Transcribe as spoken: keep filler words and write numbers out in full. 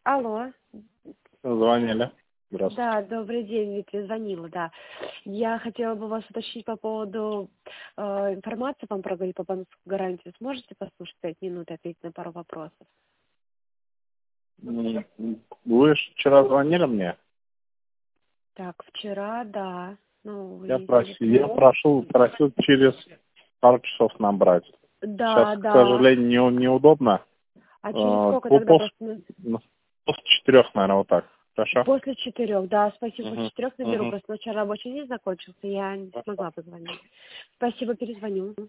Алло. Звонили. Здравствуйте. Да, добрый день, Дмитрий, звонила, да. Я хотела бы вас уточнить по поводу э, информации вам проговорить по банковской гарантии. Сможете послушать пять минут и ответить на пару вопросов? М, Вы ж вчера звонили мне? Так, вчера, да. Ну, вы Я не просил, я телефон. прошу, просил через пару часов набрать. Да, Сейчас, к да. сожалению, не, неудобно. А через Э, сколько по- тогда пос- просто? ну, После четырех, наверное, вот так. Хорошо? После четырех, да, спасибо. После Угу. четырех наберу, Угу. просто вчера рабочий день закончился, я не смогла позвонить. Спасибо, перезвоню.